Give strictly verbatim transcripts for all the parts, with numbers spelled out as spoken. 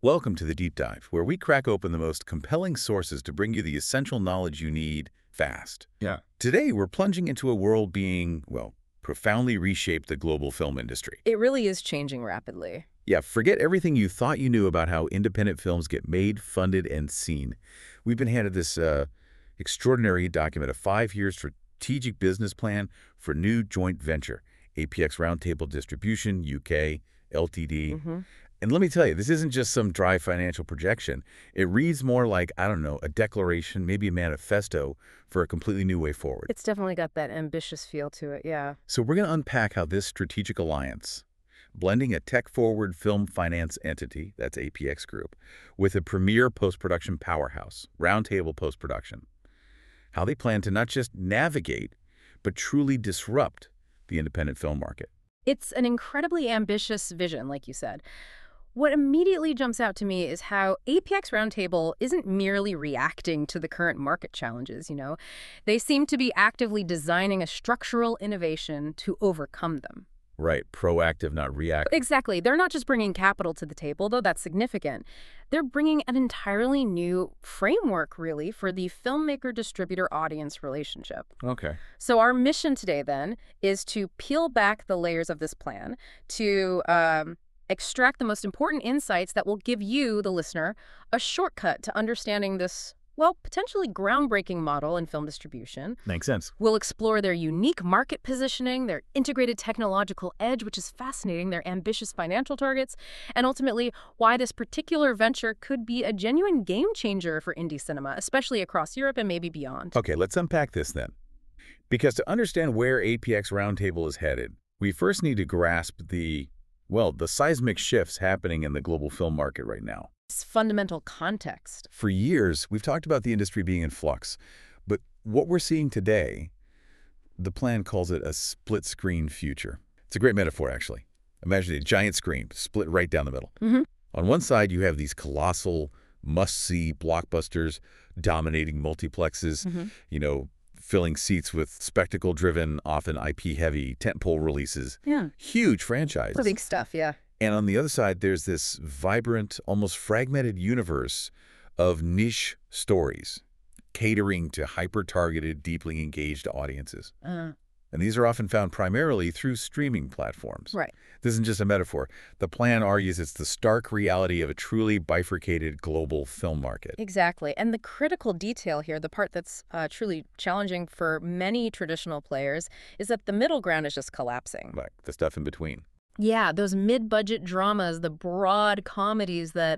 Welcome to the Deep Dive, where we crack open the most compelling sources to bring you the essential knowledge you need fast. Yeah. Today, we're plunging into a world being, well, profoundly reshaped the global film industry. It really is changing rapidly. Yeah, forget everything you thought you knew about how independent films get made, funded, and seen. We've been handed this uh, extraordinary document, a five-year strategic business plan for new joint venture, A P X Roundtable Distribution, U K, L T D. Mm-hmm. And let me tell you, this isn't just some dry financial projection. It reads more like, I don't know, a declaration, maybe a manifesto for a completely new way forward. It's definitely got that ambitious feel to it, yeah. So we're going to unpack how this strategic alliance, blending a tech-forward film finance entity, that's A P X Group, with a premier post-production powerhouse, Roundtable Post-Production, how they plan to not just navigate, but truly disrupt the independent film market. It's an incredibly ambitious vision, like you said. What immediately jumps out to me is how A P X Roundtable isn't merely reacting to the current market challenges, you know. They seem to be actively designing a structural innovation to overcome them. Right, proactive, not reactive. Exactly. They're not just bringing capital to the table, though that's significant. They're bringing an entirely new framework, really, for the filmmaker-distributor-audience relationship. Okay. So our mission today, then, is to peel back the layers of this plan, to um, extract the most important insights that will give you, the listener, a shortcut to understanding this, well, potentially groundbreaking model in film distribution. Makes sense. We'll explore their unique market positioning, their integrated technological edge, which is fascinating, their ambitious financial targets, and ultimately why this particular venture could be a genuine game changer for indie cinema, especially across Europe and maybe beyond. Okay, let's unpack this then. Because to understand where A P X Roundtable is headed, we first need to grasp the, well, the seismic shifts happening in the global film market right now. It's fundamental context. For years, we've talked about the industry being in flux, but what we're seeing today, the plan calls it a split-screen future. It's a great metaphor, actually. Imagine a giant screen split right down the middle. Mm-hmm. On one side, you have these colossal, must-see blockbusters dominating multiplexes, Mm-hmm. you know, filling seats with spectacle-driven, often I P-heavy tentpole releases. Yeah. Huge franchises. Big stuff, yeah. And on the other side, there's this vibrant, almost fragmented universe of niche stories catering to hyper-targeted, deeply engaged audiences. Uh, And these are often found primarily through streaming platforms. right. This isn't just a metaphor. The plan argues it's the stark reality of a truly bifurcated global film market. Exactly. And the critical detail here, the part that's uh, truly challenging for many traditional players, is that the middle ground is just collapsing. Like the stuff in between. Yeah, those mid-budget dramas, the broad comedies that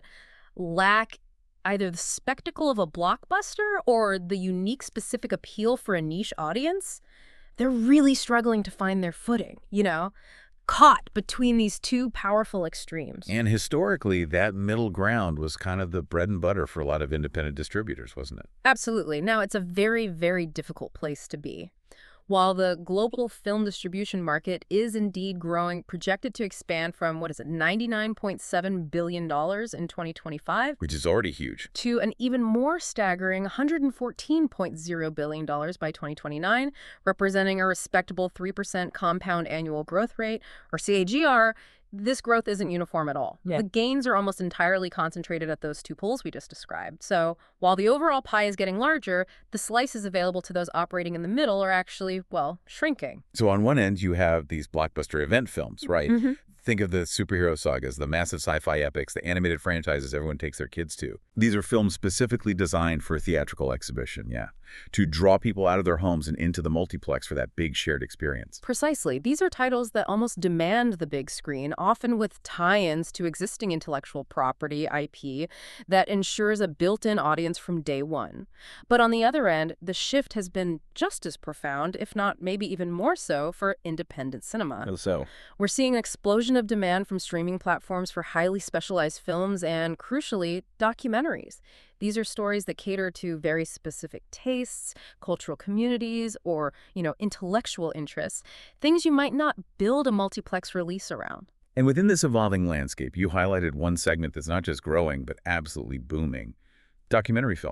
lack either the spectacle of a blockbuster or the unique specific appeal for a niche audience, they're really struggling to find their footing, you know, caught between these two powerful extremes. And historically, that middle ground was kind of the bread and butter for a lot of independent distributors, wasn't it? Absolutely. Now, it's a very, very difficult place to be. While the global film distribution market is indeed growing, projected to expand from, what is it, ninety-nine point seven billion dollars in twenty twenty-five Which is already huge. to an even more staggering one hundred fourteen point zero billion dollars by twenty twenty-nine, representing a respectable three percent compound annual growth rate, or C A G R. This growth isn't uniform at all. Yeah. The gains are almost entirely concentrated at those two pools we just described. So while the overall pie is getting larger, the slices available to those operating in the middle are actually, well, shrinking. So on one end, you have these blockbuster event films, right? Mm-hmm. Think of the superhero sagas, the massive sci-fi epics, the animated franchises everyone takes their kids to. These are films specifically designed for theatrical exhibition, yeah, to draw people out of their homes and into the multiplex for that big shared experience. Precisely. These are titles that almost demand the big screen, often with tie-ins to existing intellectual property, I P, that ensures a built-in audience from day one. But on the other end, the shift has been just as profound, if not maybe even more so, for independent cinema. So, We're seeing an explosion of demand from streaming platforms for highly specialized films and, crucially, documentaries. These are stories that cater to very specific tastes, cultural communities, or, you know, intellectual interests, things you might not build a multiplex release around. and within this evolving landscape, you highlighted one segment that's not just growing, but absolutely booming: documentary film.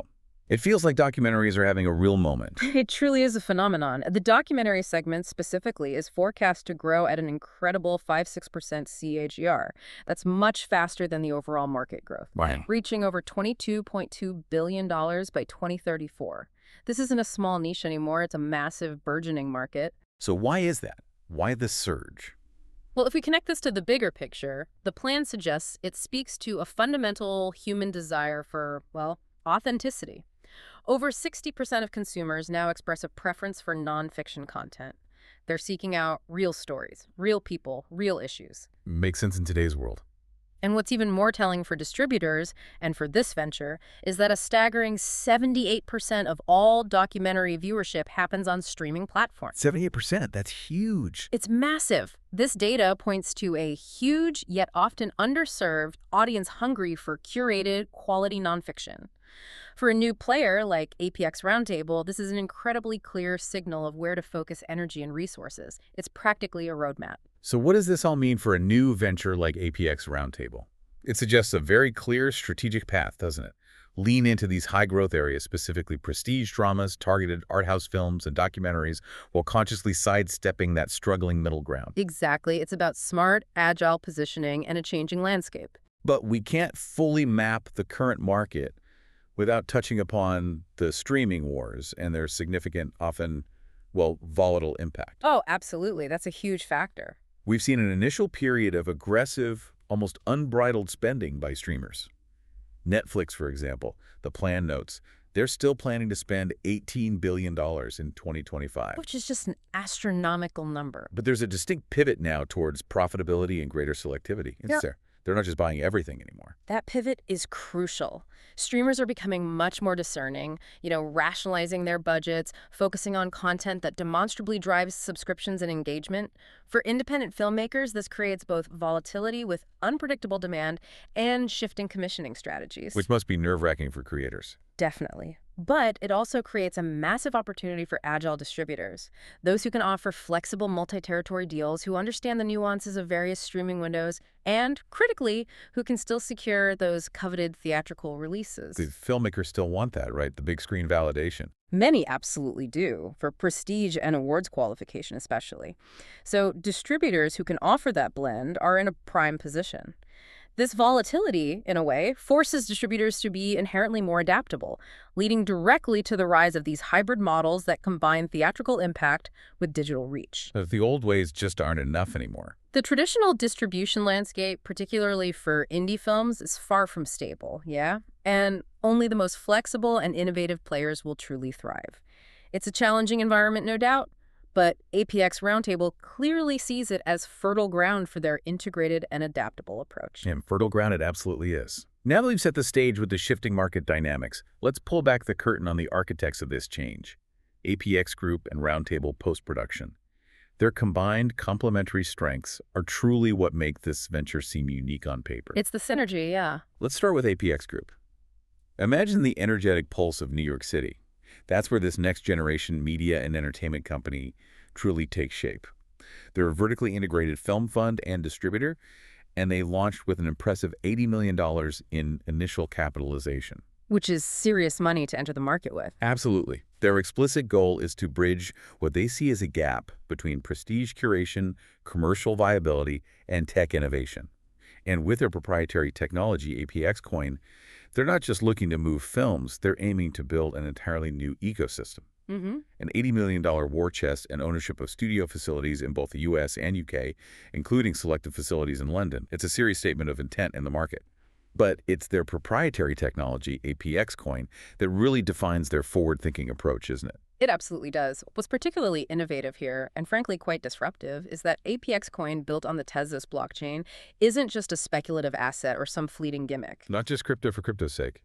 It feels like documentaries are having a real moment. It truly is a phenomenon. The documentary segment specifically is forecast to grow at an incredible five to six percent C A G R. That's much faster than the overall market growth, Wow. reaching over twenty-two point two billion dollars by twenty thirty-four. This isn't a small niche anymore. It's a massive, burgeoning market. So why is that? Why this surge? Well, if we connect this to the bigger picture, the plan suggests it speaks to a fundamental human desire for, well, authenticity. Over sixty percent of consumers now express a preference for nonfiction content. They're seeking out real stories, real people, real issues. Makes sense in today's world. And what's even more telling for distributors, and for this venture, is that a staggering seventy-eight percent of all documentary viewership happens on streaming platforms. seventy-eight percent, that's huge. It's massive. This data points to a huge, yet often underserved, audience hungry for curated, quality nonfiction. For a new player like A P X Roundtable, this is an incredibly clear signal of where to focus energy and resources. It's practically a roadmap. So what does this all mean for a new venture like A P X Roundtable? It suggests a very clear strategic path, doesn't it? Lean into these high-growth areas, specifically prestige dramas, targeted art house films, and documentaries, while consciously sidestepping that struggling middle ground. Exactly. It's about smart, agile positioning and a changing landscape. But we can't fully map the current market without touching upon the streaming wars and their significant, often, well, volatile impact. Oh, absolutely. That's a huge factor. We've seen an initial period of aggressive, almost unbridled spending by streamers. Netflix, for example, the plan notes, they're still planning to spend eighteen billion dollars in twenty twenty-five. Which is just an astronomical number. But there's a distinct pivot now towards profitability and greater selectivity. It's Yeah. there. They're not just buying everything anymore. That pivot is crucial. Streamers are becoming much more discerning, you know, rationalizing their budgets, focusing on content that demonstrably drives subscriptions and engagement. For independent filmmakers, this creates both volatility with unpredictable demand and shifting commissioning strategies. Which must be nerve-wracking for creators. Definitely. But it also creates a massive opportunity for agile distributors, those who can offer flexible multi-territory deals, who understand the nuances of various streaming windows, and, critically, who can still secure those coveted theatrical releases. The filmmakers still want that, right? The big screen validation. Many absolutely do, for prestige and awards qualification especially. So distributors who can offer that blend are in a prime position. This volatility, in a way, forces distributors to be inherently more adaptable, leading directly to the rise of these hybrid models that combine theatrical impact with digital reach. But the old ways just aren't enough anymore. The traditional distribution landscape, particularly for indie films, is far from stable, yeah? And only the most flexible and innovative players will truly thrive. It's a challenging environment, no doubt, but A P X Roundtable clearly sees it as fertile ground for their integrated and adaptable approach. And fertile ground it absolutely is. Now that we've set the stage with the shifting market dynamics, let's pull back the curtain on the architects of this change. A P X Group and Roundtable Post-Production. Their combined complementary strengths are truly what make this venture seem unique on paper. It's the synergy, yeah. Let's start with A P X Group. Imagine the energetic pulse of New York City. That's where this next-generation media and entertainment company truly takes shape. They're a vertically integrated film fund and distributor, and they launched with an impressive eighty million dollars in initial capitalization. Which is serious money to enter the market with. Absolutely. Their explicit goal is to bridge what they see as a gap between prestige curation, commercial viability, and tech innovation. And with their proprietary technology, A P X Coin, they're not just looking to move films, they're aiming to build an entirely new ecosystem. Mm-hmm. An eighty million dollars war chest and ownership of studio facilities in both the U S and U K, including selected facilities in London. It's a serious statement of intent in the market. But it's their proprietary technology, A P X Coin, that really defines their forward-thinking approach, isn't it? It absolutely does. What's particularly innovative here, and frankly quite disruptive, is that A P X Coin, built on the Tezos blockchain, isn't just a speculative asset or some fleeting gimmick. Not just crypto for crypto's sake.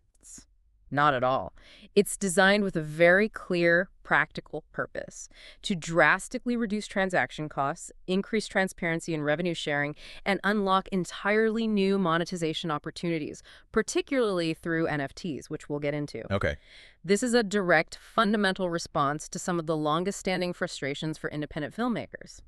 Not at all. It's designed with a very clear, practical purpose: to drastically reduce transaction costs, increase transparency and revenue sharing, and unlock entirely new monetization opportunities, particularly through N F Ts, which we'll get into. Okay. This is a direct, fundamental response to some of the longest-standing frustrations for independent filmmakers.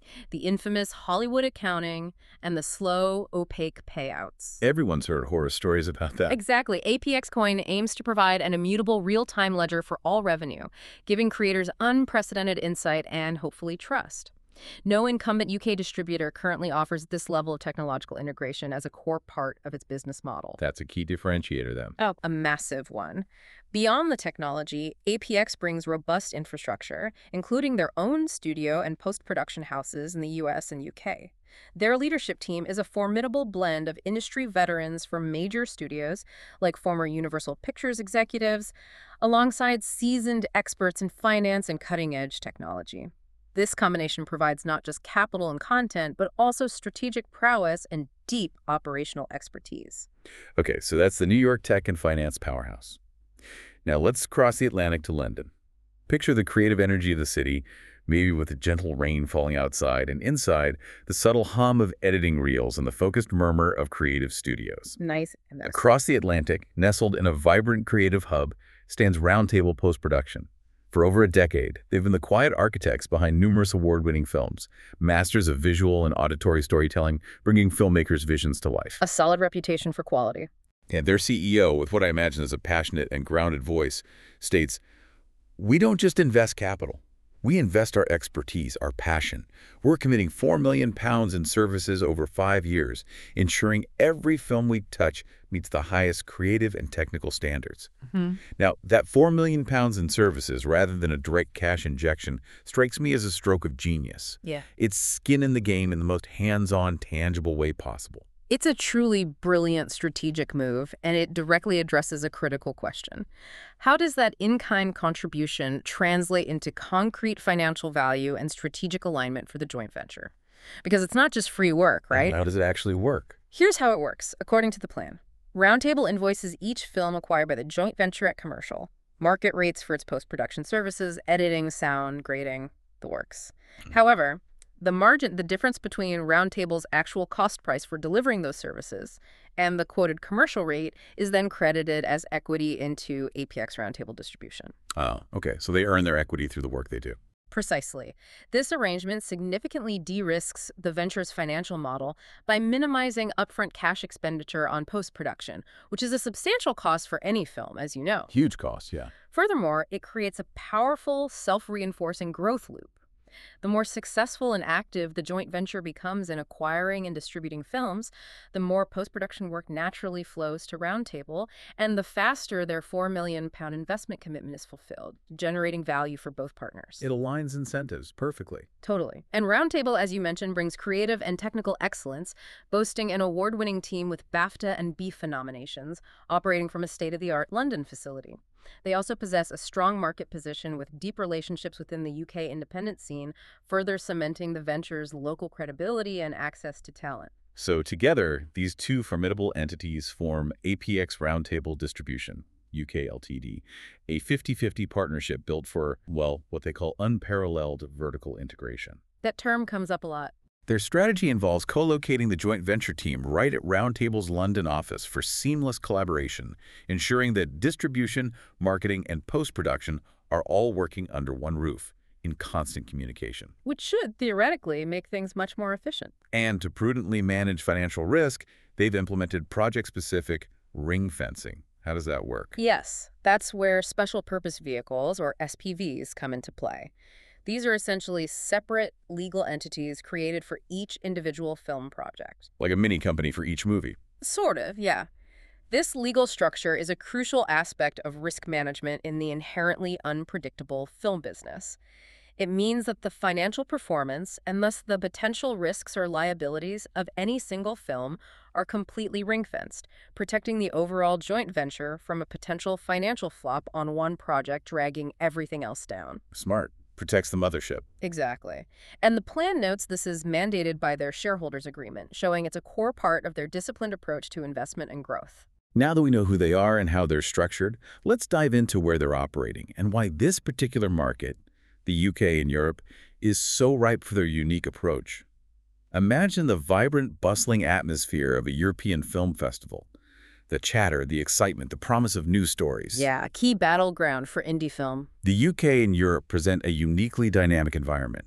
The infamous Hollywood accounting and the slow, opaque payouts. Everyone's heard horror stories about that. Exactly. A P X Coin aims to provide an immutable real-time ledger for all revenue, giving creators unprecedented insight and, hopefully, trust. No incumbent U K distributor currently offers this level of technological integration as a core part of its business model. That's a key differentiator then. Oh, a massive one. Beyond the technology, A P X brings robust infrastructure, including their own studio and post-production houses in the U S and U K. Their leadership team is a formidable blend of industry veterans from major studios, like former Universal Pictures executives, alongside seasoned experts in finance and cutting-edge technology. This combination provides not just capital and content, but also strategic prowess and deep operational expertise. Okay, so that's the New York tech and finance powerhouse. Now let's cross the Atlantic to London. Picture the creative energy of the city, maybe with a gentle rain falling outside, and inside, the subtle hum of editing reels and the focused murmur of creative studios. Nice. And that's Across the Atlantic, nestled in a vibrant creative hub, stands Roundtable Post-Production. For over a decade, they've been the quiet architects behind numerous award-winning films, masters of visual and auditory storytelling, bringing filmmakers' visions to life. a solid reputation for quality. And their C E O, with what I imagine is a passionate and grounded voice, states, "We don't just invest capital. We invest our expertise, our passion. We're committing four million pounds in services over five years, ensuring every film we touch meets the highest creative and technical standards." Mm-hmm. Now, that four million pounds in services, rather than a direct cash injection, strikes me as a stroke of genius. Yeah. It's skin in the game in the most hands-on, tangible way possible. It's a truly brilliant strategic move, and it directly addresses a critical question. How does that in-kind contribution translate into concrete financial value and strategic alignment for the joint venture? Because it's not just free work, right? How does it actually work? Here's how it works, according to the plan. Roundtable invoices each film acquired by the joint venture at commercial, market rates for its post-production services, editing, sound, grading, the works. However, the margin, the difference between Roundtable's actual cost price for delivering those services and the quoted commercial rate is then credited as equity into A P X Roundtable distribution. Oh, okay. So they earn their equity through the work they do. Precisely. This arrangement significantly de-risks the venture's financial model by minimizing upfront cash expenditure on post-production, which is a substantial cost for any film, as you know. Huge cost, yeah. Furthermore, it creates a powerful, self-reinforcing growth loop. The more successful and active the joint venture becomes in acquiring and distributing films, the more post-production work naturally flows to Roundtable, and the faster their four million pound investment commitment is fulfilled, generating value for both partners. It aligns incentives perfectly. Totally. And Roundtable, as you mentioned, brings creative and technical excellence, boasting an award-winning team with BAFTA and B I F A nominations, operating from a state-of-the-art London facility. They also possess a strong market position with deep relationships within the U K independent scene, further cementing the venture's local credibility and access to talent. So together, these two formidable entities form A P X Roundtable Distribution, U K Limited, a fifty fifty partnership built for, well, what they call unparalleled vertical integration. That term comes up a lot. Their strategy involves co-locating the joint venture team right at Roundtable's London office for seamless collaboration, ensuring that distribution, marketing, and post-production are all working under one roof, in constant communication. Which should, theoretically, make things much more efficient. And to prudently manage financial risk, they've implemented project-specific ring fencing. How does that work? Yes, that's where special purpose vehicles, or S P Vs, come into play. These are essentially separate legal entities created for each individual film project. Like a mini company for each movie. Sort of, yeah. This legal structure is a crucial aspect of risk management in the inherently unpredictable film business. It means that the financial performance, and thus the potential risks or liabilities of any single film, are completely ring-fenced, protecting the overall joint venture from a potential financial flop on one project dragging everything else down. Smart. Protects the mothership. Exactly. And the plan notes this is mandated by their shareholders' agreement, showing it's a core part of their disciplined approach to investment and growth. Now that we know who they are and how they're structured, let's dive into where they're operating and why this particular market, the U K and Europe, is so ripe for their unique approach. Imagine the vibrant, bustling atmosphere of a European film festival. The chatter, the excitement, the promise of new stories. Yeah, a key battleground for indie film. The U K and Europe present a uniquely dynamic environment.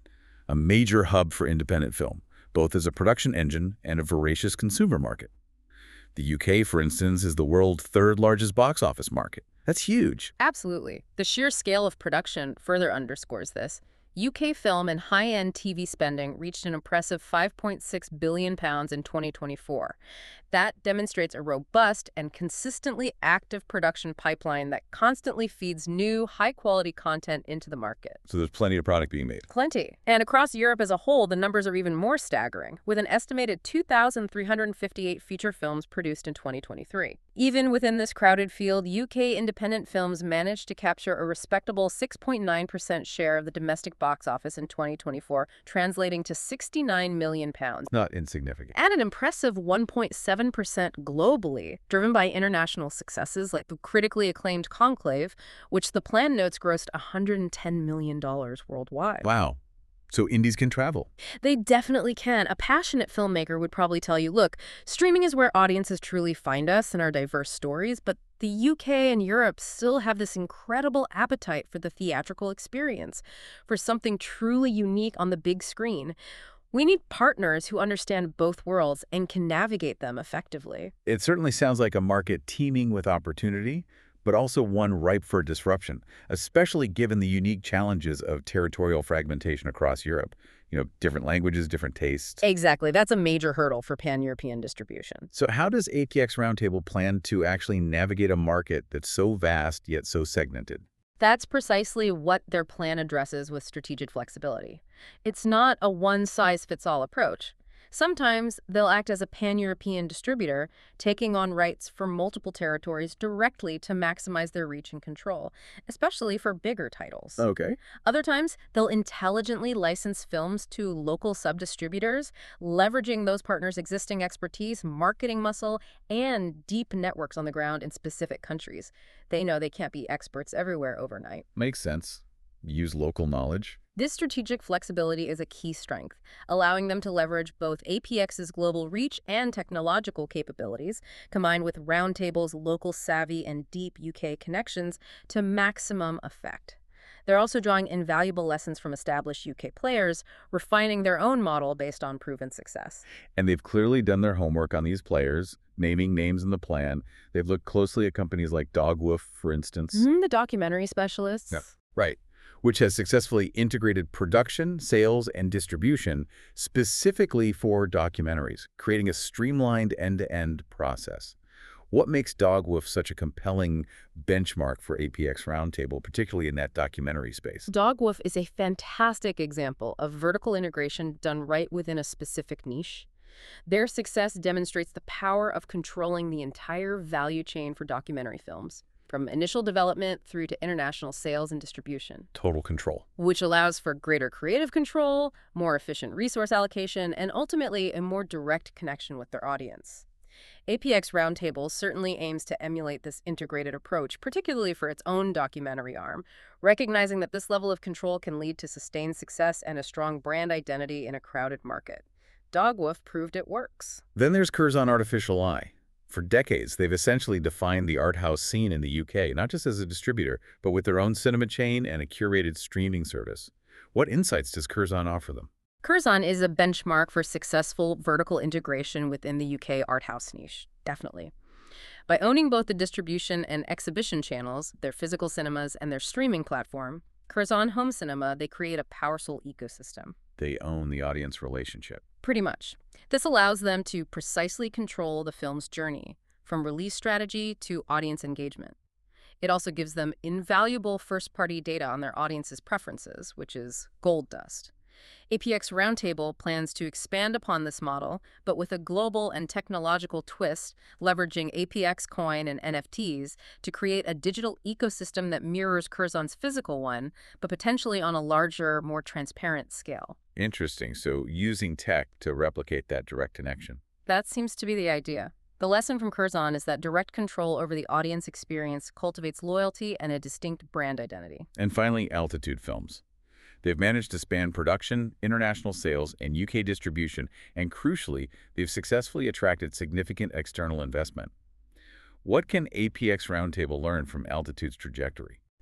a major hub for independent film, both as a production engine and a voracious consumer market. The U K, for instance, is the world's third largest box office market. That's huge. Absolutely. The sheer scale of production further underscores this. U K film and high-end T V spending reached an impressive five point six billion pounds in twenty twenty-four. That demonstrates a robust and consistently active production pipeline that constantly feeds new, high-quality content into the market. So there's plenty of product being made. Plenty. And across Europe as a whole, the numbers are even more staggering, with an estimated two thousand three hundred fifty-eight feature films produced in twenty twenty-three. Even within this crowded field, U K independent films managed to capture a respectable six point nine percent share of the domestic box office in twenty twenty-four, translating to sixty-nine million pounds. Not insignificant. And an impressive one point seven percent globally, driven by international successes like the critically acclaimed Conclave, which the plan notes grossed one hundred ten million dollars worldwide. Wow. So indies can travel. They definitely can. A passionate filmmaker would probably tell you, look, streaming is where audiences truly find us and our diverse stories, but the U K and Europe still have this incredible appetite for the theatrical experience, for something truly unique on the big screen. We need partners who understand both worlds and can navigate them effectively. It certainly sounds like a market teeming with opportunity, but also one ripe for disruption, especially given the unique challenges of territorial fragmentation across Europe. You know, different languages, different tastes. Exactly. That's a major hurdle for pan-European distribution. So how does A P X Roundtable plan to actually navigate a market that's so vast yet so segmented? That's precisely what their plan addresses with strategic flexibility. It's not a one-size-fits-all approach. Sometimes they'll act as a pan-European distributor, taking on rights for multiple territories directly to maximize their reach and control, especially for bigger titles. Okay. Other times, they'll intelligently license films to local sub-distributors, leveraging those partners' existing expertise, marketing muscle, and deep networks on the ground in specific countries. They know they can't be experts everywhere overnight. Makes sense. Use local knowledge. This strategic flexibility is a key strength, allowing them to leverage both A P X's global reach and technological capabilities, combined with Roundtable's local savvy and deep U K connections, to maximum effect. They're also drawing invaluable lessons from established U K players, refining their own model based on proven success. And they've clearly done their homework on these players, naming names in the plan. They've looked closely at companies like Dogwoof, for instance. Mm, the documentary specialists. Yeah, right. Which has successfully integrated production, sales, and distribution specifically for documentaries, creating a streamlined end-to-end process. What makes Dogwoof such a compelling benchmark for A P X Roundtable, particularly in that documentary space? Dogwoof is a fantastic example of vertical integration done right within a specific niche. Their success demonstrates the power of controlling the entire value chain for documentary films, from initial development through to international sales and distribution. Total control. Which allows for greater creative control, more efficient resource allocation, and ultimately a more direct connection with their audience. A P X Roundtable certainly aims to emulate this integrated approach, particularly for its own documentary arm, recognizing that this level of control can lead to sustained success and a strong brand identity in a crowded market. Dogwoof proved it works. Then there's Curzon Artificial Eye. For decades, they've essentially defined the art house scene in the U K, not just as a distributor, but with their own cinema chain and a curated streaming service. What insights does Curzon offer them? Curzon is a benchmark for successful vertical integration within the U K art house niche, definitely. By owning both the distribution and exhibition channels, their physical cinemas, and their streaming platform, Curzon Home Cinema, they create a powerful ecosystem. They own the audience relationship. Pretty much. This allows them to precisely control the film's journey, from release strategy to audience engagement. It also gives them invaluable first-party data on their audience's preferences, which is gold dust. A P X Roundtable plans to expand upon this model, but with a global and technological twist, leveraging A P X Coin and N F Ts to create a digital ecosystem that mirrors Curzon's physical one, but potentially on a larger, more transparent scale. Interesting. So using tech to replicate that direct connection. That seems to be the idea. The lesson from Curzon is that direct control over the audience experience cultivates loyalty and a distinct brand identity. And finally, Altitude Films. They've managed to span production, international sales, and U K distribution, and crucially, they've successfully attracted significant external investment. What can A P X Roundtable learn from Altitude's trajectory?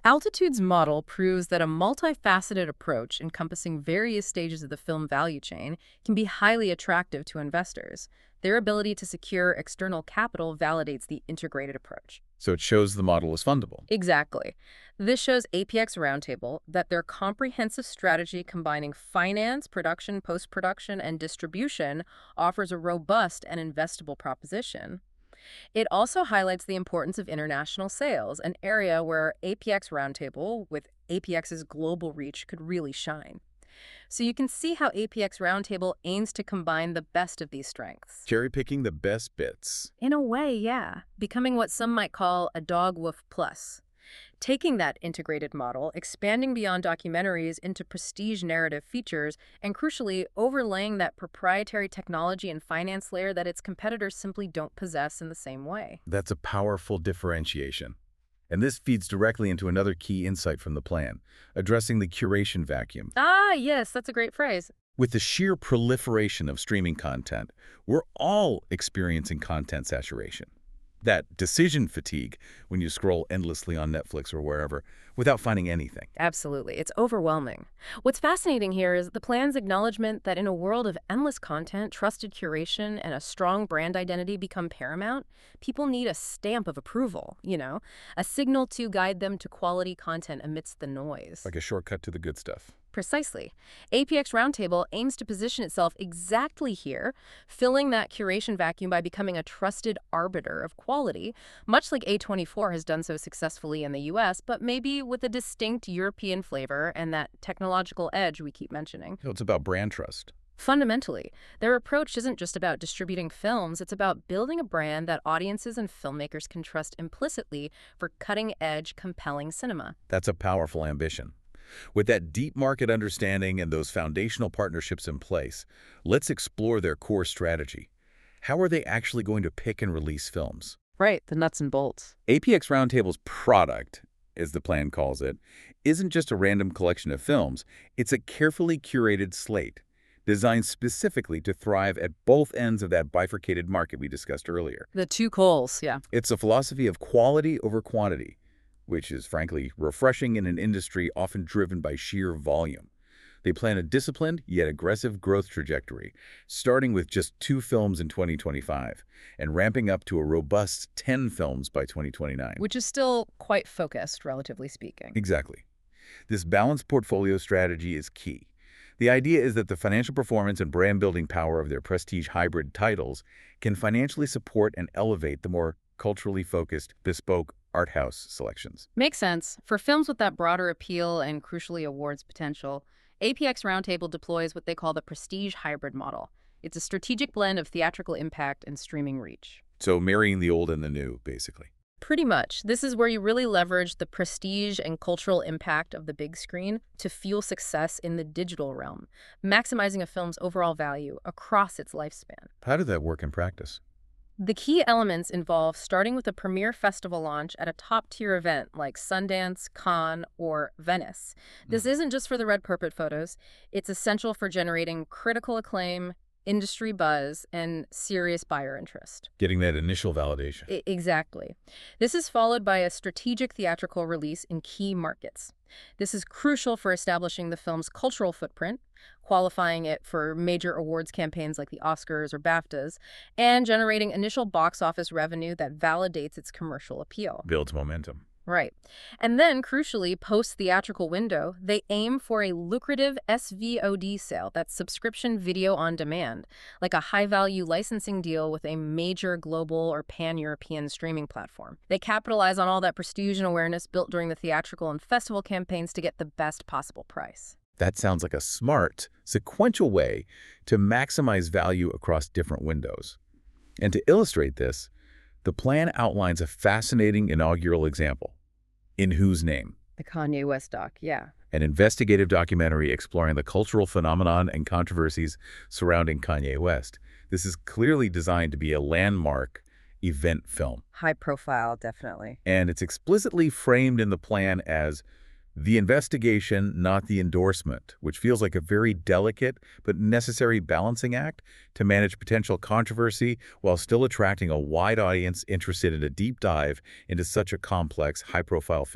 Altitude's model proves that a multifaceted approach encompassing various stages of the film value chain can be highly attractive to investors. Their ability to secure external capital validates the integrated approach. So it shows the model is fundable. Exactly. This shows A P X Roundtable that their comprehensive strategy combining finance, production, post-production, and distribution offers a robust and investable proposition. It also highlights the importance of international sales, an area where A P X Roundtable, with A P X's global reach, could really shine. So you can see how A P X Roundtable aims to combine the best of these strengths. Cherry-picking the best bits. In a way, yeah. Becoming what some might call a dog woof plus. Taking that integrated model, expanding beyond documentaries into prestige narrative features, and crucially, overlaying that proprietary technology and finance layer that its competitors simply don't possess in the same way. That's a powerful differentiation. And this feeds directly into another key insight from the plan, addressing the curation vacuum. Ah, yes, that's a great phrase. With the sheer proliferation of streaming content, we're all experiencing content saturation. That decision fatigue when you scroll endlessly on Netflix or wherever without finding anything. Absolutely. It's overwhelming. What's fascinating here is the plan's acknowledgement that in a world of endless content, trusted curation, and a strong brand identity become paramount, people need a stamp of approval, you know, a signal to guide them to quality content amidst the noise. Like a shortcut to the good stuff. Precisely. A P X Roundtable aims to position itself exactly here, filling that curation vacuum by becoming a trusted arbiter of quality, much like A twenty-four has done so successfully in the U S, but maybe with a distinct European flavor and that technological edge we keep mentioning. It's about brand trust. Fundamentally, their approach isn't just about distributing films, it's about building a brand that audiences and filmmakers can trust implicitly for cutting-edge, compelling cinema. That's a powerful ambition. With that deep market understanding and those foundational partnerships in place, let's explore their core strategy. How are they actually going to pick and release films? Right, the nuts and bolts. A P X Roundtable's product, as the plan calls it, isn't just a random collection of films. It's a carefully curated slate, designed specifically to thrive at both ends of that bifurcated market we discussed earlier. The two coals, yeah. It's a philosophy of quality over quantity, which is frankly refreshing in an industry often driven by sheer volume. They plan a disciplined yet aggressive growth trajectory, starting with just two films in twenty twenty-five and ramping up to a robust ten films by twenty twenty-nine. Which is still quite focused, relatively speaking. Exactly. This balanced portfolio strategy is key. The idea is that the financial performance and brand-building power of their prestige hybrid titles can financially support and elevate the more culturally focused, bespoke art house selections. Makes sense. For films with that broader appeal and crucially awards potential, A P X Roundtable deploys what they call the prestige hybrid model. It's a strategic blend of theatrical impact and streaming reach. So marrying the old and the new, basically. Pretty much. This is where you really leverage the prestige and cultural impact of the big screen to fuel success in the digital realm, maximizing a film's overall value across its lifespan. How did that work in practice? The key elements involve starting with a premiere festival launch at a top-tier event like Sundance, Cannes, or Venice. This mm. isn't just for the red carpet photos. It's essential for generating critical acclaim, industry buzz, and serious buyer interest. Getting that initial validation. I- exactly. This is followed by a strategic theatrical release in key markets. This is crucial for establishing the film's cultural footprint, qualifying it for major awards campaigns like the Oscars or BAFTAs, and generating initial box office revenue that validates its commercial appeal. Builds momentum. Right. And then, crucially, post-theatrical window, they aim for a lucrative S V O D sale, that's subscription video on demand, like a high-value licensing deal with a major global or pan-European streaming platform. They capitalize on all that prestige and awareness built during the theatrical and festival campaigns to get the best possible price. That sounds like a smart, sequential way to maximize value across different windows. And to illustrate this, the plan outlines a fascinating inaugural example. In Whose Name? The Kanye West doc, yeah. An investigative documentary exploring the cultural phenomenon and controversies surrounding Kanye West. This is clearly designed to be a landmark event film. High profile, definitely. And it's explicitly framed in the plan as the investigation, not the endorsement, which feels like a very delicate but necessary balancing act to manage potential controversy while still attracting a wide audience interested in a deep dive into such a complex, high-profile figure.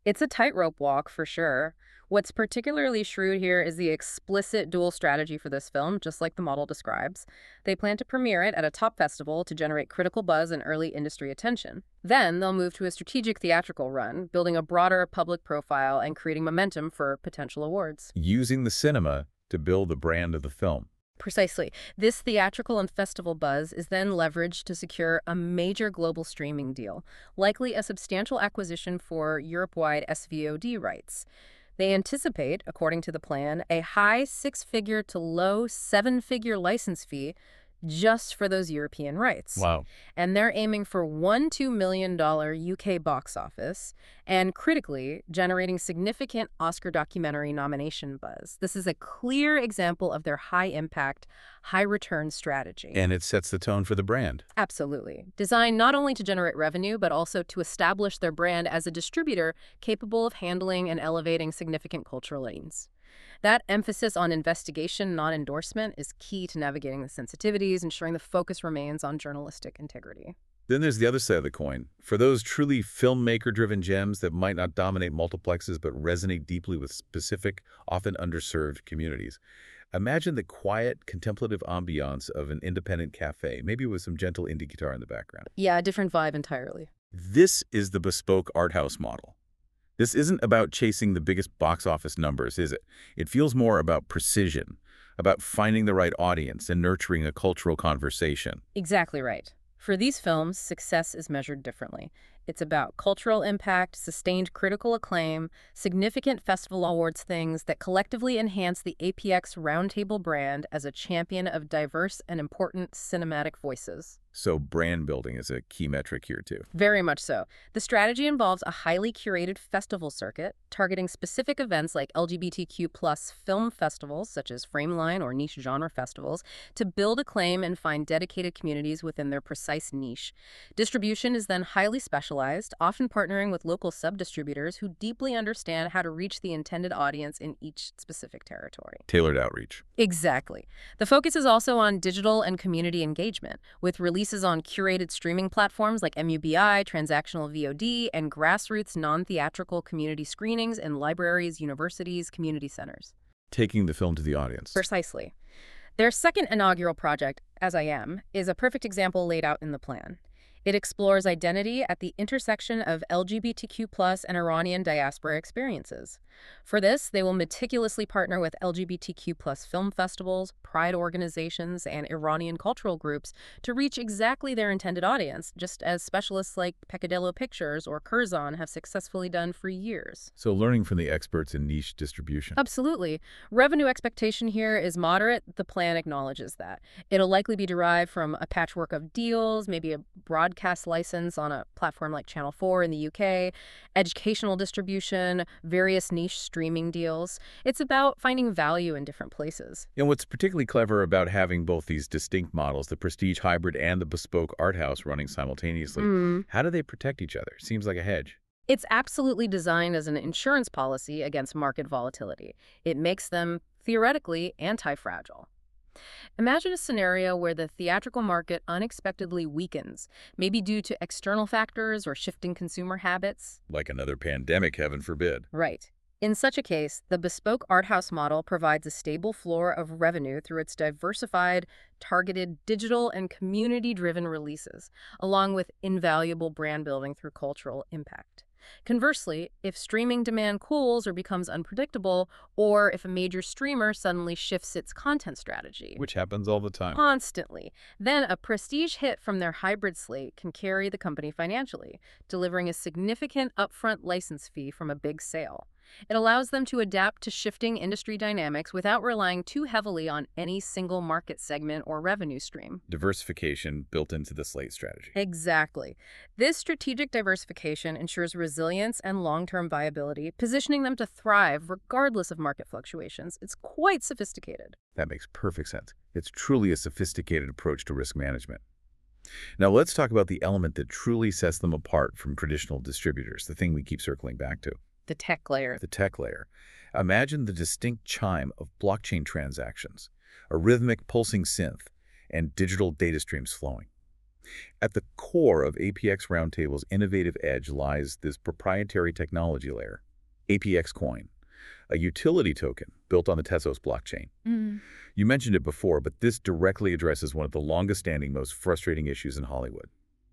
It's a tightrope walk for sure. What's particularly shrewd here is the explicit dual strategy for this film, just like the model describes. They plan to premiere it at a top festival to generate critical buzz and early industry attention. Then they'll move to a strategic theatrical run, building a broader public profile and creating momentum for potential awards. Using the cinema to build the brand of the film. Precisely. This theatrical and festival buzz is then leveraged to secure a major global streaming deal, likely a substantial acquisition for Europe-wide S V O D rights. They anticipate, according to the plan, a high six-figure to low seven-figure license fee just for those European rights. Wow. And they're aiming for one to two million dollars U K box office and, critically, generating significant Oscar documentary nomination buzz. This is a clear example of their high-impact, high-return strategy. And it sets the tone for the brand. Absolutely. Designed not only to generate revenue, but also to establish their brand as a distributor capable of handling and elevating significant cultural aims. That emphasis on investigation, not endorsement, is key to navigating the sensitivities, ensuring the focus remains on journalistic integrity. Then there's the other side of the coin. For those truly filmmaker-driven gems that might not dominate multiplexes but resonate deeply with specific, often underserved communities. Imagine the quiet, contemplative ambiance of an independent cafe, maybe with some gentle indie guitar in the background. Yeah, a different vibe entirely. This is the bespoke art house model. This isn't about chasing the biggest box office numbers, is it? It feels more about precision, about finding the right audience and nurturing a cultural conversation. Exactly right. For these films, success is measured differently. It's about cultural impact, sustained critical acclaim, significant festival awards, things that collectively enhance the A P X Roundtable brand as a champion of diverse and important cinematic voices. So brand building is a key metric here too. Very much so. The strategy involves a highly curated festival circuit, targeting specific events like L G B T Q plus film festivals, such as Frameline or niche genre festivals, to build acclaim and find dedicated communities within their precise niche. Distribution is then highly specialized, often partnering with local sub-distributors who deeply understand how to reach the intended audience in each specific territory. Tailored outreach. Exactly. The focus is also on digital and community engagement, with releases on curated streaming platforms like M U B I, transactional V O D, and grassroots non-theatrical community screenings in libraries, universities, community centers. Taking the film to the audience. Precisely. Their second inaugural project, As I Am, is a perfect example laid out in the plan. It explores identity at the intersection of L G B T Q plus and Iranian diaspora experiences. For this, they will meticulously partner with L G B T Q plus film festivals, pride organizations, and Iranian cultural groups to reach exactly their intended audience, just as specialists like Peccadillo Pictures or Curzon have successfully done for years. So learning from the experts in niche distribution. Absolutely. Revenue expectation here is moderate. The plan acknowledges that. It'll likely be derived from a patchwork of deals, maybe a broadcast license on a platform like Channel four in the U K, educational distribution, various niche streaming deals. It's about finding value in different places. And what's particularly clever about having both these distinct models, the prestige hybrid and the bespoke art house running simultaneously, Mm. how do they protect each other? Seems like a hedge. It's absolutely designed as an insurance policy against market volatility. It makes them, theoretically, anti-fragile. Imagine a scenario where the theatrical market unexpectedly weakens, maybe due to external factors or shifting consumer habits. Like another pandemic, heaven forbid. Right. In such a case, the bespoke art house model provides a stable floor of revenue through its diversified, targeted digital and community-driven releases, along with invaluable brand building through cultural impact. Conversely, if streaming demand cools or becomes unpredictable, or if a major streamer suddenly shifts its content strategy, Which happens all the time. constantly, then a prestige hit from their hybrid slate can carry the company financially, delivering a significant upfront license fee from a big sale. It allows them to adapt to shifting industry dynamics without relying too heavily on any single market segment or revenue stream. Diversification built into the slate strategy. Exactly. This strategic diversification ensures resilience and long-term viability, positioning them to thrive regardless of market fluctuations. It's quite sophisticated. That makes perfect sense. It's truly a sophisticated approach to risk management. Now let's talk about the element that truly sets them apart from traditional distributors, the thing we keep circling back to. The tech layer. The tech layer. Imagine the distinct chime of blockchain transactions, a rhythmic pulsing synth, and digital data streams flowing. At the core of A P X Roundtable's innovative edge lies this proprietary technology layer, A P X Coin, a utility token built on the Tezos blockchain. Mm. You mentioned it before, but this directly addresses one of the longest-standing, most frustrating issues in Hollywood.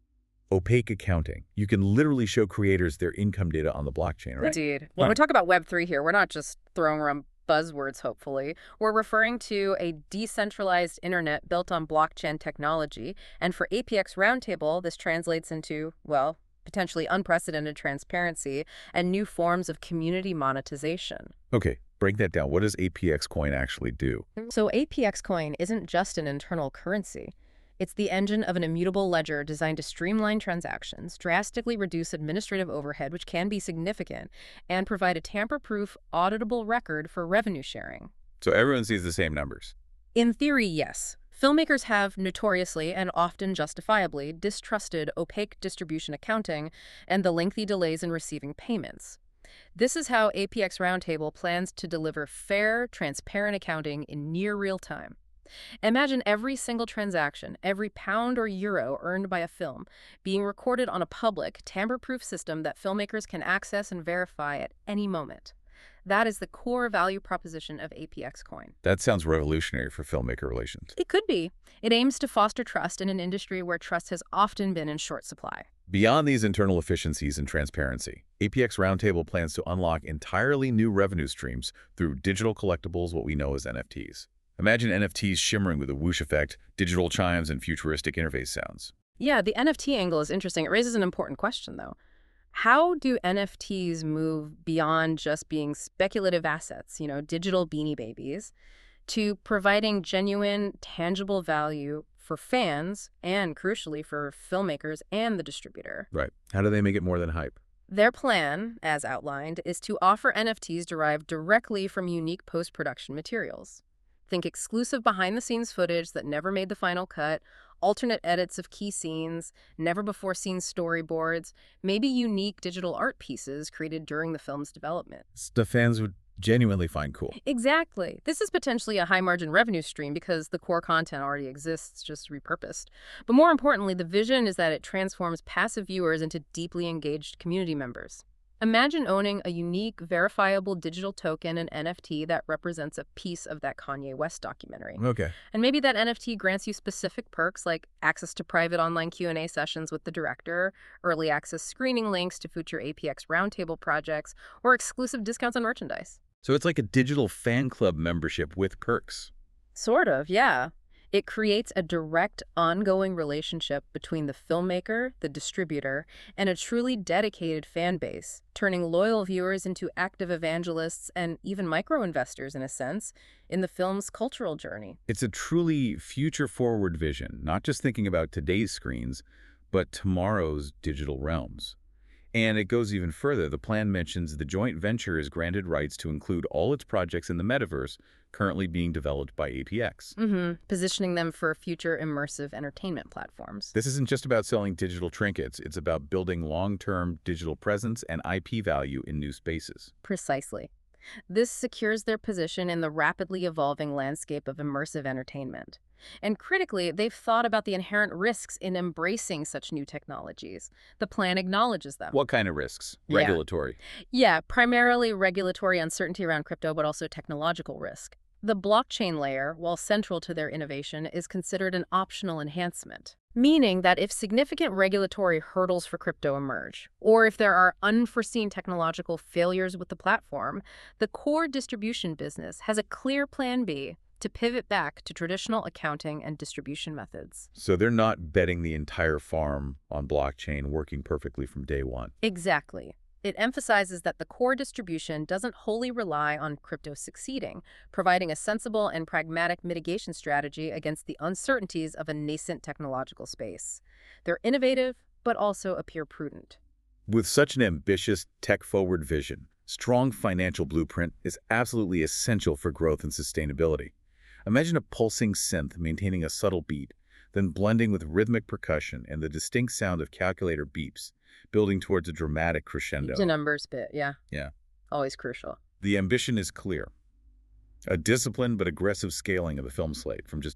Opaque accounting. You can literally show creators their income data on the blockchain, right? Indeed. When we talk about Web three here, we're not just throwing around buzzwords, hopefully. We're referring to a decentralized internet built on blockchain technology. And for A P X Roundtable, this translates into, well, potentially unprecedented transparency and new forms of community monetization. Okay, break that down. What does A P X Coin actually do? So A P X Coin isn't just an internal currency. It's the engine of an immutable ledger designed to streamline transactions, drastically reduce administrative overhead, which can be significant, and provide a tamper-proof, auditable record for revenue sharing. So everyone sees the same numbers. In theory, yes. Filmmakers have notoriously and often justifiably distrusted opaque distribution accounting and the lengthy delays in receiving payments. This is how A P X Roundtable plans to deliver fair, transparent accounting in near real time. Imagine every single transaction, every pound or euro earned by a film, being recorded on a public, tamper-proof system that filmmakers can access and verify at any moment. That is the core value proposition of A P X Coin. That sounds revolutionary for filmmaker relations. It could be. It aims to foster trust in an industry where trust has often been in short supply. Beyond these internal efficiencies and transparency, A P X Roundtable plans to unlock entirely new revenue streams through digital collectibles, what we know as N F Ts. Imagine N F Ts shimmering with a whoosh effect, digital chimes, and futuristic interface sounds. Yeah, the N F T angle is interesting. It raises an important question, though. How do N F Ts move beyond just being speculative assets, you know, digital beanie babies, to providing genuine, tangible value for fans and, crucially, for filmmakers and the distributor? Right. How do they make it more than hype? Their plan, as outlined, is to offer N F Ts derived directly from unique post-production materials. Think exclusive behind-the-scenes footage that never made the final cut, alternate edits of key scenes, never-before-seen storyboards, maybe unique digital art pieces created during the film's development. The fans would genuinely find cool. Exactly. This is potentially a high-margin revenue stream because the core content already exists, just repurposed. But more importantly, the vision is that it transforms passive viewers into deeply engaged community members. Imagine owning a unique, verifiable digital token, an N F T, that represents a piece of that Kanye West documentary. Okay. And maybe that N F T grants you specific perks like access to private online Q and A sessions with the director, early access screening links to future A P X Roundtable projects, or exclusive discounts on merchandise. So it's like a digital fan club membership with perks. Sort of, yeah. It creates a direct, ongoing relationship between the filmmaker, the distributor, and a truly dedicated fan base, turning loyal viewers into active evangelists and even micro-investors, in a sense, in the film's cultural journey. It's a truly future-forward vision, not just thinking about today's screens, but tomorrow's digital realms. And it goes even further. The plan mentions the joint venture is granted rights to include all its projects in the metaverse currently being developed by A P X. Mm-hmm. Positioning them for future immersive entertainment platforms. This isn't just about selling digital trinkets. It's about building long-term digital presence and I P value in new spaces. Precisely. This secures their position in the rapidly evolving landscape of immersive entertainment. And critically, they've thought about the inherent risks in embracing such new technologies. The plan acknowledges them. What kind of risks? Yeah. Regulatory. Yeah, primarily regulatory uncertainty around crypto, but also technological risk. The blockchain layer, while central to their innovation, is considered an optional enhancement, meaning that if significant regulatory hurdles for crypto emerge, or if there are unforeseen technological failures with the platform, the core distribution business has a clear plan B to pivot back to traditional accounting and distribution methods. So they're not betting the entire farm on blockchain working perfectly from day one. Exactly. It emphasizes that the core distribution doesn't wholly rely on crypto succeeding, providing a sensible and pragmatic mitigation strategy against the uncertainties of a nascent technological space. They're innovative, but also appear prudent. With such an ambitious, tech-forward vision, strong financial blueprint is absolutely essential for growth and sustainability. Imagine a pulsing synth maintaining a subtle beat, then blending with rhythmic percussion and the distinct sound of calculator beeps, building towards a dramatic crescendo. The numbers bit, yeah. Yeah. Always crucial. The ambition is clear. A disciplined but aggressive scaling of the film slate from just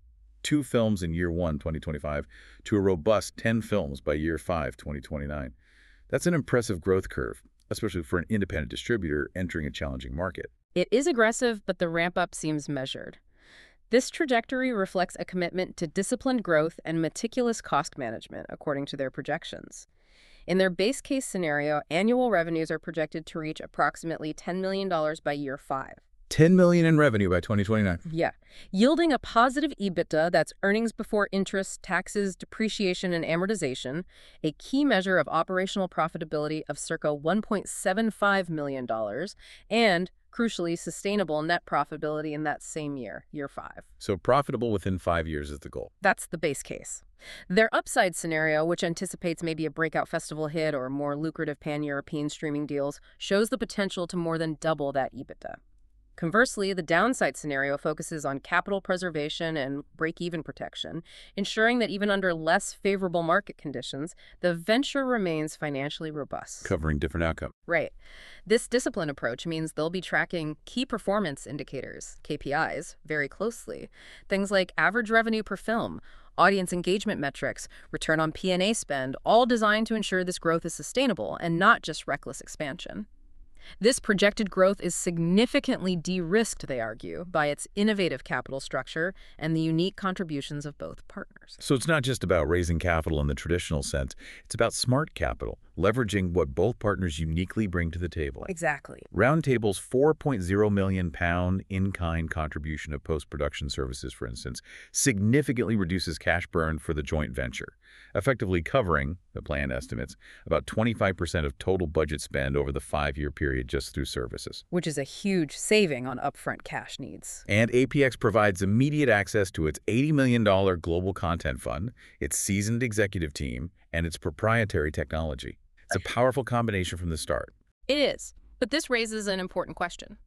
two films in year one, twenty twenty-five, to a robust ten films by year five, twenty twenty-nine. That's an impressive growth curve, especially for an independent distributor entering a challenging market. It is aggressive, but the ramp-up seems measured. This trajectory reflects a commitment to disciplined growth and meticulous cost management, according to their projections. In their base case scenario, annual revenues are projected to reach approximately ten million dollars by year five. ten million dollars in revenue by twenty twenty-nine. Yeah, yielding a positive EBITDA, that's earnings before interest, taxes, depreciation, and amortization, a key measure of operational profitability of circa one point seven five million dollars, and, crucially, sustainable net profitability in that same year, year five. So profitable within five years is the goal. That's the base case. Their upside scenario, which anticipates maybe a breakout festival hit or more lucrative pan-European streaming deals, shows the potential to more than double that EBITDA. Conversely, the downside scenario focuses on capital preservation and break-even protection, ensuring that even under less favorable market conditions, the venture remains financially robust. Covering different outcomes. Right. This discipline approach means they'll be tracking key performance indicators, K P Is, very closely. Things like average revenue per film, audience engagement metrics, return on P and A spend, all designed to ensure this growth is sustainable and not just reckless expansion. This projected growth is significantly de-risked, they argue, by its innovative capital structure and the unique contributions of both partners. So it's not just about raising capital in the traditional sense. It's about smart capital, leveraging what both partners uniquely bring to the table. Exactly. Roundtable's four point zero million pound in-kind contribution of post-production services, for instance, significantly reduces cash burn for the joint venture, effectively covering, the plan estimates, about twenty-five percent of total budget spend over the five-year period just through services. Which is a huge saving on upfront cash needs. And A P X provides immediate access to its eighty million dollars global content fund, its seasoned executive team, and its proprietary technology. It's a powerful combination from the start. It is. But this raises an important question.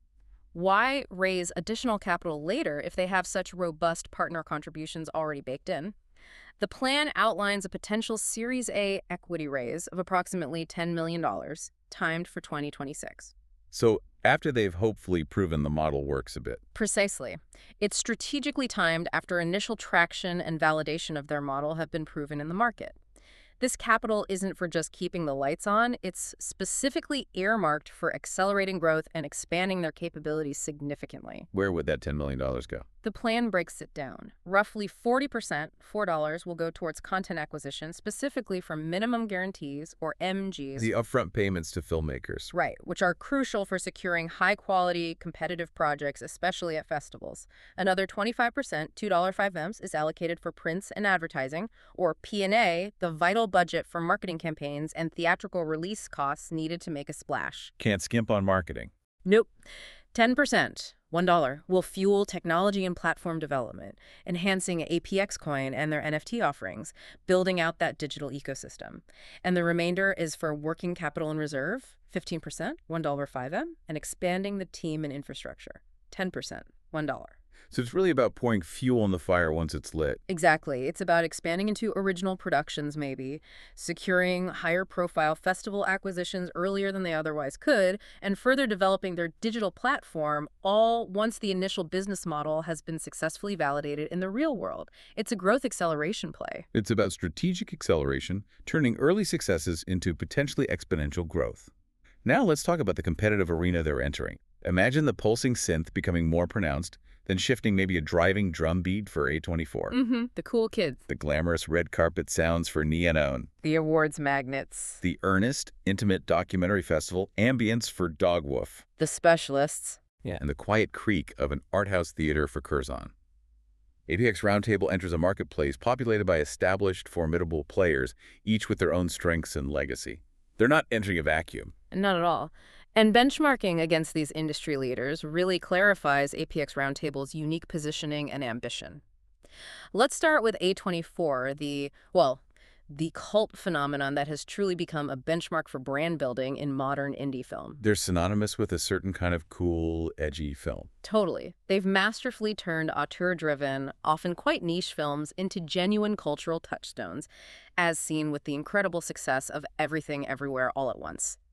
Why raise additional capital later if they have such robust partner contributions already baked in? The plan outlines a potential Series A equity raise of approximately ten million dollars, timed for twenty twenty-six. So after they've hopefully proven the model works a bit. Precisely. It's strategically timed after initial traction and validation of their model have been proven in the market. This capital isn't for just keeping the lights on, it's specifically earmarked for accelerating growth and expanding their capabilities significantly. Where would that ten million dollars go? The plan breaks it down. Roughly forty percent, four dollars, will go towards content acquisition, specifically from minimum guarantees, or M Gs. The upfront payments to filmmakers. Right, which are crucial for securing high-quality, competitive projects, especially at festivals. Another twenty-five percent, two dollars and five cents, is allocated for prints and advertising, or P and A, the vital budget for marketing campaigns and theatrical release costs needed to make a splash. Can't skimp on marketing. Nope. ten percent, one dollar, will fuel technology and platform development, enhancing A P X Coin and their N F T offerings, building out that digital ecosystem. And the remainder is for working capital and reserve, fifteen percent, one dollar and five cents, and expanding the team and infrastructure, ten percent, one dollar. So it's really about pouring fuel on the fire once it's lit. Exactly. It's about expanding into original productions, maybe, securing higher profile festival acquisitions earlier than they otherwise could, and further developing their digital platform, all once the initial business model has been successfully validated in the real world. It's a growth acceleration play. It's about strategic acceleration, turning early successes into potentially exponential growth. Now let's talk about the competitive arena they're entering. Imagine the pulsing synth becoming more pronounced, then shifting maybe a driving drum beat for A twenty-four. Mm-hmm. The cool kids. The glamorous red carpet sounds for Neon. The awards magnets. The earnest, intimate documentary festival ambience for Dogwoof. The specialists. Yeah. And the quiet creak of an art house theater for Curzon. A P X Roundtable enters a marketplace populated by established, formidable players, each with their own strengths and legacy. They're not entering a vacuum. Not at all. And benchmarking against these industry leaders really clarifies A P X Roundtable's unique positioning and ambition. Let's start with A twenty-four, the, well, the cult phenomenon that has truly become a benchmark for brand building in modern indie film. They're synonymous with a certain kind of cool, edgy film. Totally. They've masterfully turned auteur-driven, often quite niche films into genuine cultural touchstones, as seen with the incredible success of Everything Everywhere All at Once.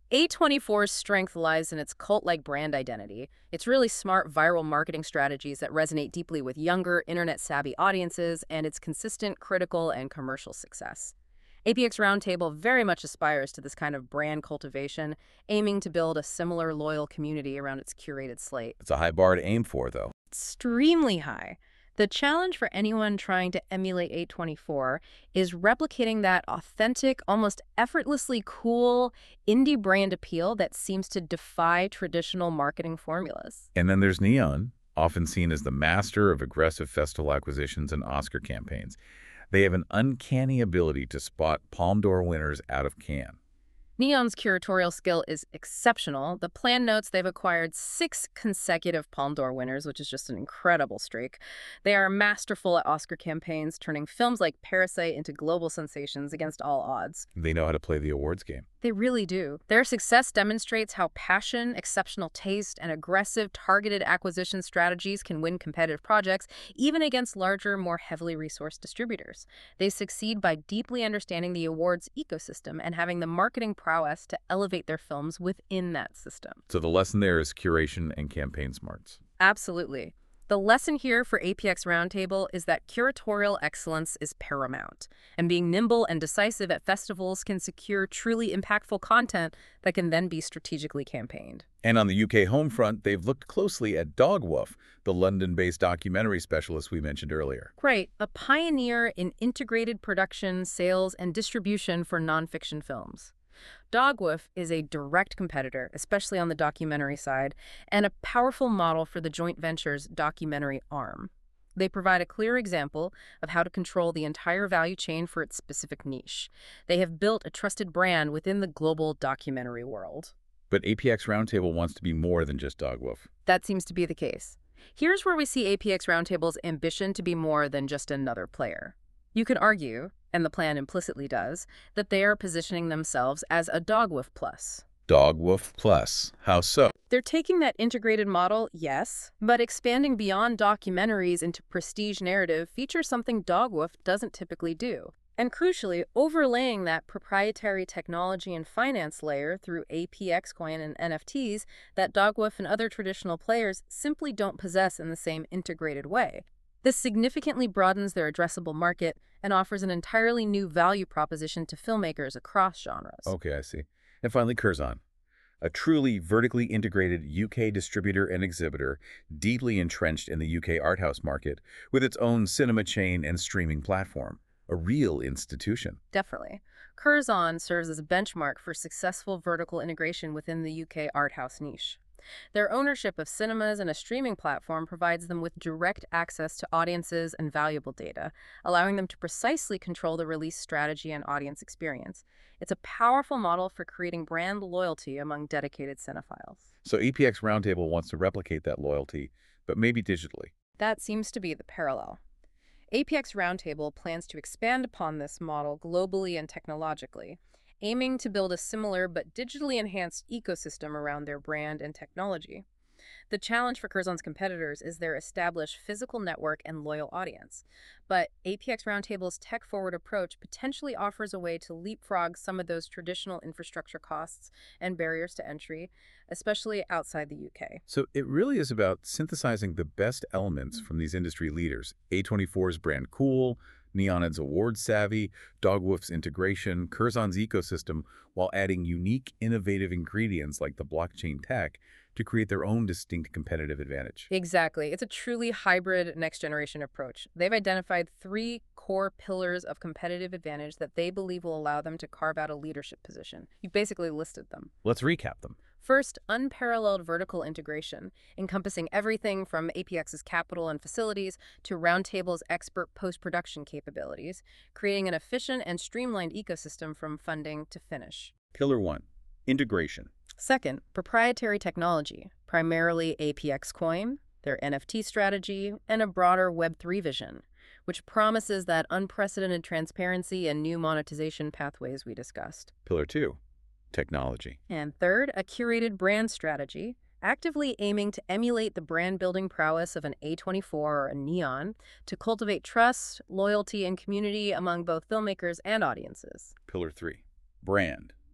A twenty-four's strength lies in its cult-like brand identity. It's really smart viral marketing strategies that resonate deeply with younger, internet-savvy audiences, and its consistent critical and commercial success. A P X Roundtable very much aspires to this kind of brand cultivation, aiming to build a similar loyal community around its curated slate. It's a high bar to aim for, though. Extremely high. The challenge for anyone trying to emulate A twenty-four is replicating that authentic, almost effortlessly cool indie brand appeal that seems to defy traditional marketing formulas. And then there's Neon, often seen as the master of aggressive festival acquisitions and Oscar campaigns. They have an uncanny ability to spot Palme d'Or winners out of Cannes. Neon's curatorial skill is exceptional. The plan notes they've acquired six consecutive Palme d'Or winners, which is just an incredible streak. They are masterful at Oscar campaigns, turning films like Parasite into global sensations against all odds. They know how to play the awards game. They really do. Their success demonstrates how passion, exceptional taste, and aggressive, targeted acquisition strategies can win competitive projects, even against larger, more heavily resourced distributors. They succeed by deeply understanding the awards ecosystem and having the marketing prowess to elevate their films within that system. So the lesson there is curation and campaign smarts. Absolutely. The lesson here for A P X Roundtable is that curatorial excellence is paramount, and being nimble and decisive at festivals can secure truly impactful content that can then be strategically campaigned. And on the U K home front, they've looked closely at Dogwoof, the London-based documentary specialist we mentioned earlier. Right, a pioneer in integrated production, sales, and distribution for nonfiction films. Dogwoof is a direct competitor, especially on the documentary side, and a powerful model for the joint venture's documentary arm. They provide a clear example of how to control the entire value chain for its specific niche. They have built a trusted brand within the global documentary world. But A P X Roundtable wants to be more than just Dogwoof. That seems to be the case. Here's where we see A P X Roundtable's ambition to be more than just another player. You could argue, and the plan implicitly does, that they are positioning themselves as a Dogwoof Plus. Dogwoof Plus. How so? They're taking that integrated model, yes, but expanding beyond documentaries into prestige narrative features something Dogwoof doesn't typically do. And crucially, overlaying that proprietary technology and finance layer through A P X Coin and N F Ts that Dogwoof and other traditional players simply don't possess in the same integrated way. This significantly broadens their addressable market and offers an entirely new value proposition to filmmakers across genres. Okay, I see. And finally, Curzon, a truly vertically integrated U K distributor and exhibitor, deeply entrenched in the U K art house market, with its own cinema chain and streaming platform. A real institution. Definitely. Curzon serves as a benchmark for successful vertical integration within the U K art house niche. Their ownership of cinemas and a streaming platform provides them with direct access to audiences and valuable data, allowing them to precisely control the release strategy and audience experience. It's a powerful model for creating brand loyalty among dedicated cinephiles. So A P X Roundtable wants to replicate that loyalty, but maybe digitally. That seems to be the parallel. A P X Roundtable plans to expand upon this model globally and technologically, aiming to build a similar but digitally enhanced ecosystem around their brand and technology. The challenge for Curzon's competitors is their established physical network and loyal audience, but A P X Roundtable's tech-forward approach potentially offers a way to leapfrog some of those traditional infrastructure costs and barriers to entry, especially outside the U K. So it really is about synthesizing the best elements from these industry leaders. A twenty-four's brand cool, Neon's award savvy, Dogwoof's integration, Curzon's ecosystem, while adding unique, innovative ingredients like the blockchain tech to create their own distinct competitive advantage. Exactly. It's a truly hybrid next-generation approach. They've identified three core pillars of competitive advantage that they believe will allow them to carve out a leadership position. You've basically listed them. Let's recap them. First, unparalleled vertical integration, encompassing everything from A P X's capital and facilities to Roundtable's expert post-production capabilities, creating an efficient and streamlined ecosystem from funding to finish. Pillar one, integration. Second, proprietary technology, primarily A P X Coin, their N F T strategy, and a broader Web three vision, which promises that unprecedented transparency and new monetization pathways we discussed. Pillar two, technology. And third, a curated brand strategy, actively aiming to emulate the brand-building prowess of an A twenty-four or a Neon to cultivate trust, loyalty, and community among both filmmakers and audiences. Pillar three, brand.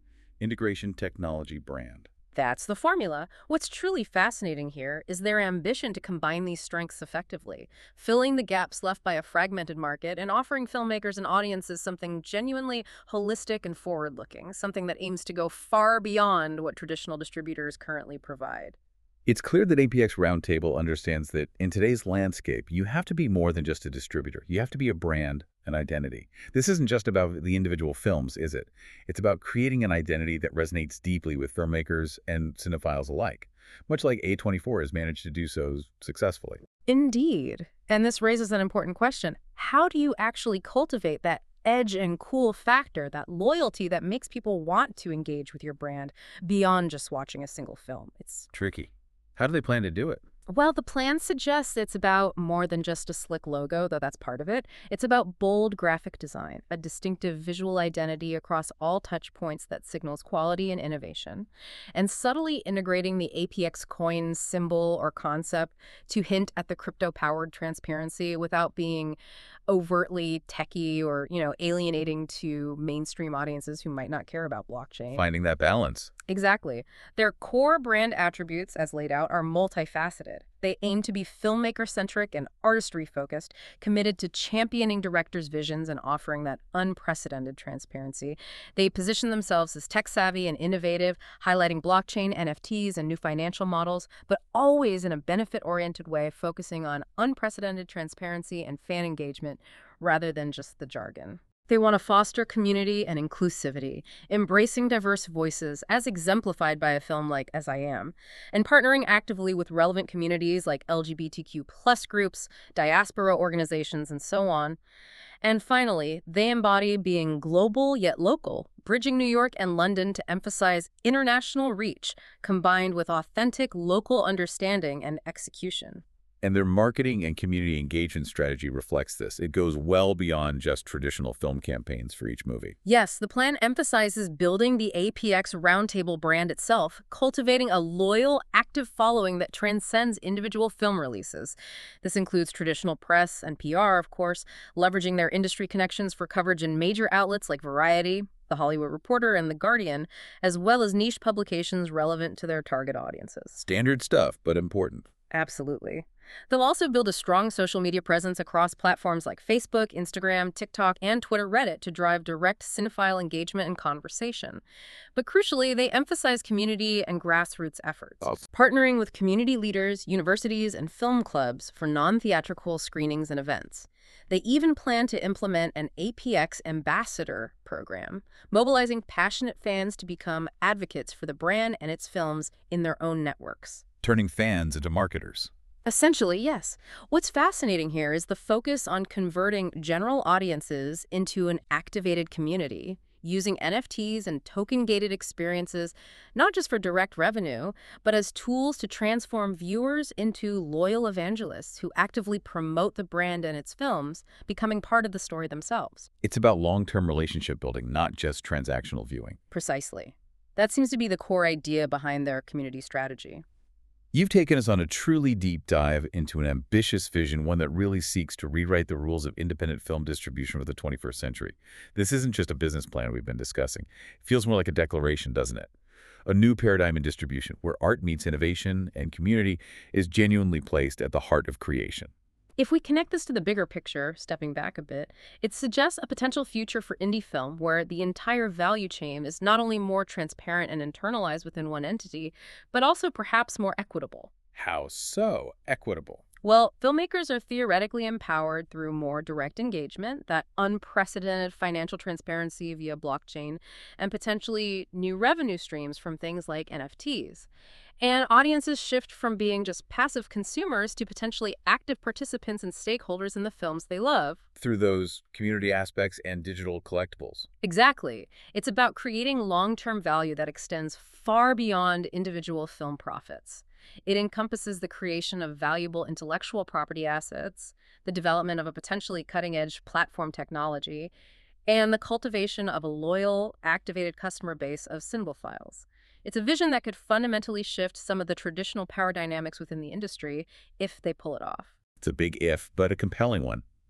Integration technology brand. That's the formula. What's truly fascinating here is their ambition to combine these strengths effectively, filling the gaps left by a fragmented market and offering filmmakers and audiences something genuinely holistic and forward-looking, something that aims to go far beyond what traditional distributors currently provide. It's clear that A P X Roundtable understands that in today's landscape, you have to be more than just a distributor. You have to be a brand, an identity. This isn't just about the individual films, is it? It's about creating an identity that resonates deeply with filmmakers and cinephiles alike, much like A twenty-four has managed to do so successfully. Indeed. And this raises an important question. How do you actually cultivate that edge and cool factor, that loyalty that makes people want to engage with your brand beyond just watching a single film? It's Tricky. How do they plan to do it? Well, the plan suggests it's about more than just a slick logo, though that's part of it. It's about bold graphic design, a distinctive visual identity across all touch points that signals quality and innovation, and subtly integrating the A P X coin symbol or concept to hint at the crypto-powered transparency without being overtly techie or, you know, alienating to mainstream audiences who might not care about blockchain. Finding that balance. Exactly. Their core brand attributes, as laid out, are multifaceted. They aim to be filmmaker-centric and artistry-focused, committed to championing directors' visions and offering that unprecedented transparency. They position themselves as tech-savvy and innovative, highlighting blockchain, N F Ts, and new financial models, but always in a benefit-oriented way, focusing on unprecedented transparency and fan engagement rather than just the jargon. They want to foster community and inclusivity, embracing diverse voices, as exemplified by a film like As I Am, and partnering actively with relevant communities like L G B T Q plus groups, diaspora organizations, and so on. And finally, they embody being global yet local, bridging New York and London to emphasize international reach, combined with authentic local understanding and execution. And their marketing and community engagement strategy reflects this. It goes well beyond just traditional film campaigns for each movie. Yes, the plan emphasizes building the A P X Roundtable brand itself, cultivating a loyal, active following that transcends individual film releases. This includes traditional press and P R, of course, leveraging their industry connections for coverage in major outlets like Variety, The Hollywood Reporter, and The Guardian, as well as niche publications relevant to their target audiences. Standard stuff, but important. Absolutely. They'll also build a strong social media presence across platforms like Facebook, Instagram, TikTok, and Twitter Reddit to drive direct cinephile engagement and conversation. But crucially, they emphasize community and grassroots efforts, Awesome. partnering with community leaders, universities, and film clubs for non-theatrical screenings and events. They even plan to implement an A P X ambassador program, mobilizing passionate fans to become advocates for the brand and its films in their own networks. Turning fans into marketers. Essentially, yes. What's fascinating here is the focus on converting general audiences into an activated community, using N F Ts and token-gated experiences not just for direct revenue, but as tools to transform viewers into loyal evangelists who actively promote the brand and its films, becoming part of the story themselves. It's about long-term relationship building, not just transactional viewing. Precisely. That seems to be the core idea behind their community strategy. You've taken us on a truly deep dive into an ambitious vision, one that really seeks to rewrite the rules of independent film distribution for the twenty-first century. This isn't just a business plan we've been discussing. It feels more like a declaration, doesn't it? A new paradigm in distribution, where art meets innovation and community is genuinely placed at the heart of creation. If we connect this to the bigger picture, stepping back a bit, it suggests a potential future for indie film where the entire value chain is not only more transparent and internalized within one entity, but also perhaps more equitable. How so? Equitable. Well, filmmakers are theoretically empowered through more direct engagement, that unprecedented financial transparency via blockchain, and potentially new revenue streams from things like N F Ts. And audiences shift from being just passive consumers to potentially active participants and stakeholders in the films they love. Through those community aspects and digital collectibles. Exactly. It's about creating long-term value that extends far beyond individual film profits. It encompasses the creation of valuable intellectual property assets, the development of a potentially cutting-edge platform technology, and the cultivation of a loyal, activated customer base of cinephiles. It's a vision that could fundamentally shift some of the traditional power dynamics within the industry if they pull it off. It's a big if, but a compelling one.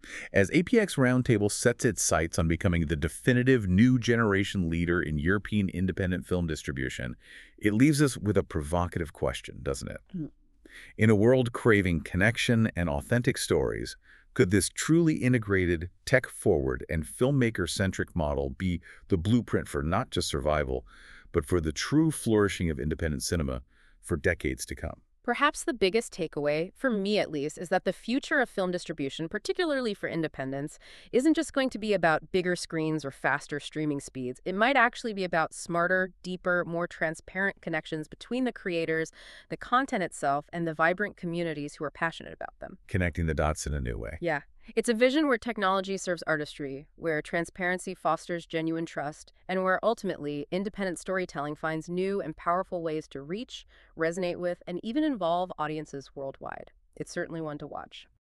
As A P X Roundtable sets its sights on becoming the definitive new generation leader in European independent film distribution, it leaves us with a provocative question, doesn't it? Mm. In a world craving connection and authentic stories, could this truly integrated, tech-forward, and filmmaker-centric model be the blueprint for not just survival, but for the true flourishing of independent cinema for decades to come? Perhaps the biggest takeaway, for me at least, is that the future of film distribution, particularly for independents, isn't just going to be about bigger screens or faster streaming speeds. It might actually be about smarter, deeper, more transparent connections between the creators, the content itself, and the vibrant communities who are passionate about them. Connecting the dots in a new way. Yeah. It's a vision where technology serves artistry, where transparency fosters genuine trust, and where ultimately independent storytelling finds new and powerful ways to reach, resonate with, and even involve audiences worldwide. It's certainly one to watch.